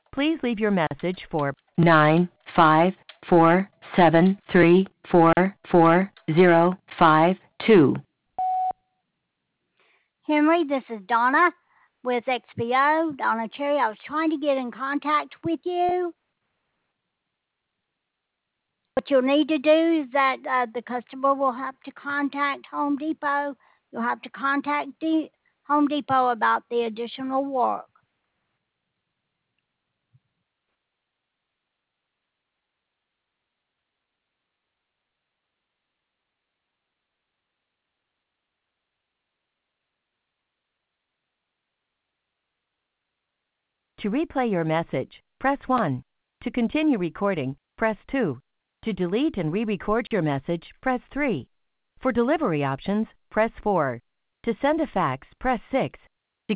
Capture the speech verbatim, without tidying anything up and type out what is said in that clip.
Please leave your message for nine five four seven three four four zero five two. Henry, this is Donna with X P O, Donna Cherry. I was trying to get in contact with you. What you'll need to do is that uh, the customer will have to contact Home Depot. You'll have to contact D- Home Depot about the additional work. To replay your message, press one. To continue recording, press two. To delete and re-record your message, press three. For delivery options, press four. To send a fax, press six.